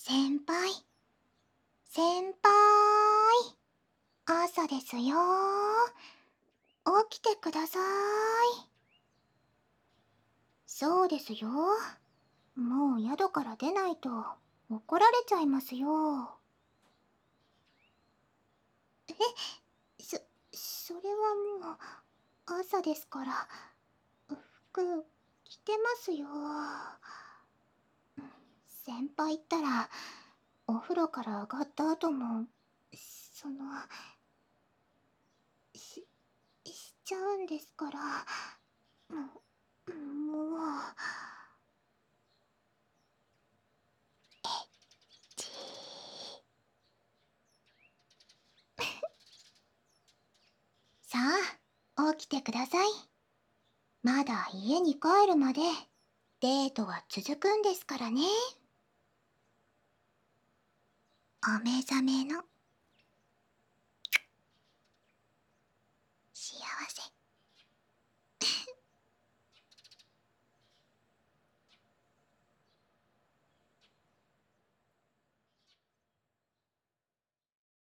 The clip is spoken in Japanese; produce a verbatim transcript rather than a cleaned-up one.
先輩、先輩、朝ですよ。起きてください。そうですよ。もう宿から出ないと怒られちゃいますよ。え、そ、それはもう朝ですから、服着てますよ。先輩ったら、お風呂から上がった後も、その、し、しちゃうんですから、もう、もう、えっちさあ、起きてください。まだ家に帰るまで、デートは続くんですからね。お目覚めの